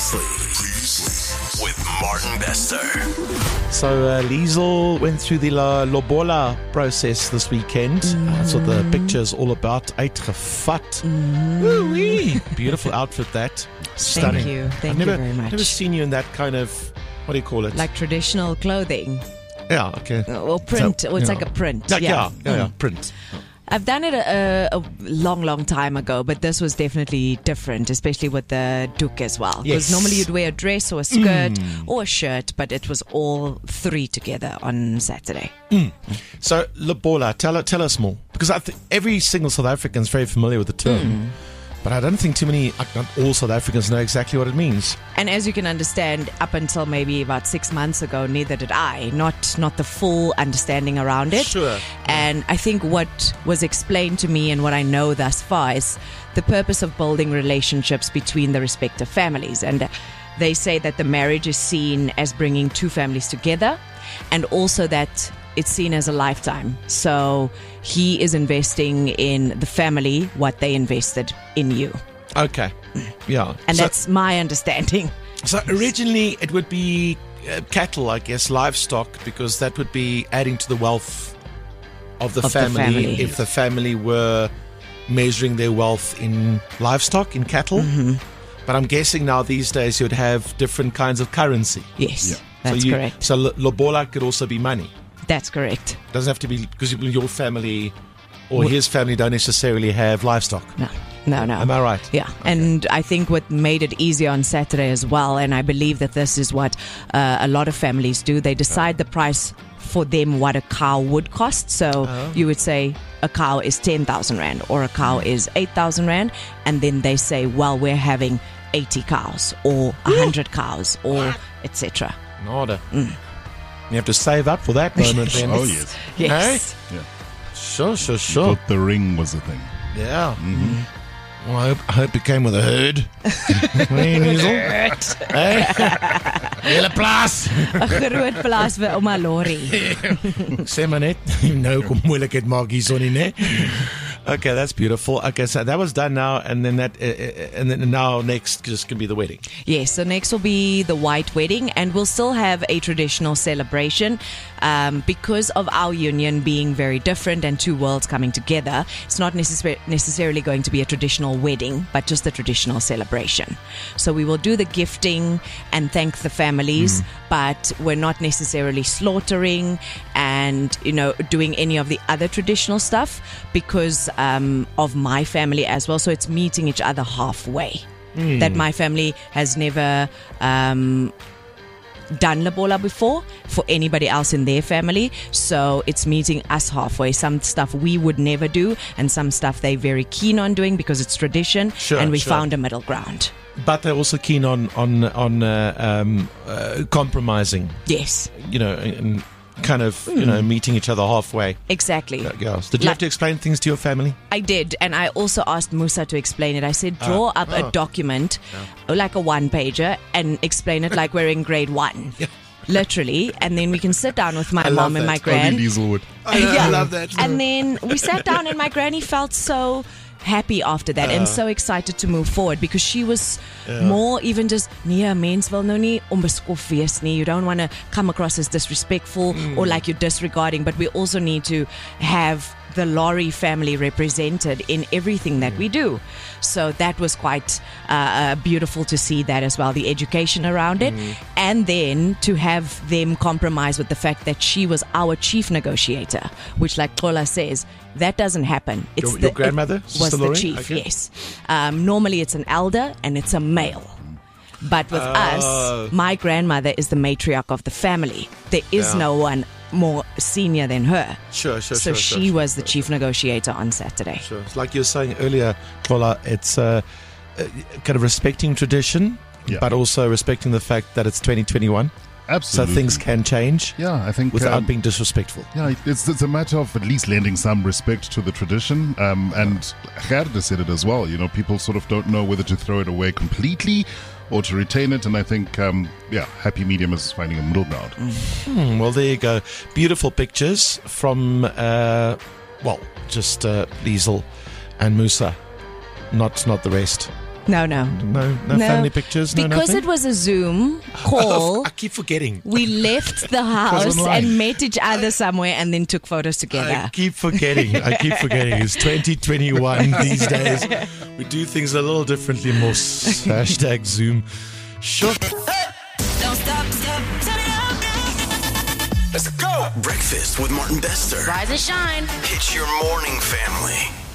Previously with Martin Bester. So Liesl went through the Lobola process this weekend. That's what the picture is all about. Uitgevat. Woo-wee. Beautiful outfit that. Stunning. Thank you. Thank I've you very much. never seen you in that kind of, what do you call it? Like traditional clothing. Yeah, okay. Or print. So, or it's yeah. like a print. Yeah, print. I've done it a long time ago, but this was definitely different, especially with the doek as well. Because Yes. normally you'd wear a dress or a skirt or a shirt, but it was all three together on Saturday. So Lobola, tell us more. Because I think every single South African is very familiar with the term. But I don't think not all South Africans know exactly what it means. And as you can understand, up until maybe about 6 months ago, neither did I. Not the full understanding around it. Sure. And I think what was explained to me and what I know thus far is the purpose of building relationships between the respective families. And they say that the marriage is seen as bringing two families together, and also that it's seen as a lifetime. So he is investing in the family what they invested in you. Okay. Yeah. And So- that's my understanding. So originally it would be cattle, I guess, livestock, because that would be adding to the wealth of the family if the family were measuring their wealth in livestock, in cattle. But I'm guessing now these days you'd have different kinds of currency. Yes, that's so correct. So Lobola could also be money. That's correct. It doesn't have to be because your family or his family don't necessarily have livestock. No. Am I right? Yeah, and I think what made it easier on Saturday as well, and I believe that this is what a lot of families do, they decide the price for them what a cow would cost. So you would say a cow is 10,000 Rand or a cow is 8,000 Rand, and then they say, well, we're having 80 cows or 100 cows or etc. Nada. You have to save up for that moment then. Oh, yes. Yes. Yeah. Sure. But the ring was a thing. Yeah. Well, I hope it came with a herd. Hey, Niesel. Hey? Hele plaas. 'n groot plaas vir ouma Lori. Sê maar net, nou kom moeilikheid maak hierso nie, né? Okay, that's beautiful. Okay, so that was done now, and then now next just can be the wedding. Yes, so next will be the white wedding, and we'll still have a traditional celebration because of our union being very different and two worlds coming together. It's not necessarily going to be a traditional wedding, but just a traditional celebration. So we will do the gifting and thank the families, but we're not necessarily slaughtering and doing any of the other traditional stuff because of my family as well. So it's meeting each other halfway. That my family has never done Lobola before for anybody else in their family, so it's meeting us halfway. Some stuff we would never do, and some stuff they're very keen on doing because it's tradition. Sure, and we sure. found a middle ground. But they're also keen on compromising. Yes, And kind of meeting each other halfway. exactly. Girls, did you have to explain things to your family? I did, and I also asked Musa to explain it. I said, draw up a document, like a one-pager, and explain it like we're in grade 1. Literally, and then we can sit down with my I love mom and my that. gran. Only Liesl would. I love that. And then we sat down, and my granny felt so happy after that and so excited to move forward because she was more even just mens wil nou nie onbeskof wees nie. You don't want to come across as disrespectful or like you're disregarding, but we also need to have the Laurie family represented in everything that we do. So that was quite beautiful to see that as well, the education around it, and then to have them compromise with the fact that she was our chief negotiator, which, like Tola says, that doesn't happen. It's Your grandmother, was Sister the Laurie? chief, Okay. yes. Normally it's an elder and it's a male. But with us, my grandmother is the matriarch of the family. There is no one more senior than her. Sure. So she was the chief negotiator on Saturday. Sure. It's like you were saying earlier, Tola, it's kind of respecting tradition, but also respecting the fact that it's 2021. Absolutely. So things can change Yeah, I think without being disrespectful. Yeah, it's a matter of at least lending some respect to the tradition. And Gerda said it as well. People sort of don't know whether to throw it away completely or to retain it. And I think, happy medium is finding a middle ground. Well, there you go. Beautiful pictures from, just Liesl and Musa, not the rest. No. No family pictures. No, because nothing? it was a Zoom call. I keep forgetting. We left the house online. and met each other somewhere and then took photos together. I keep forgetting. It's 2021 these days. We do things a little differently. More hashtag Zoom. Sure. Don't stop, turn it up. Let's go. Breakfast with Martin Bester. Rise and shine. It's your morning family.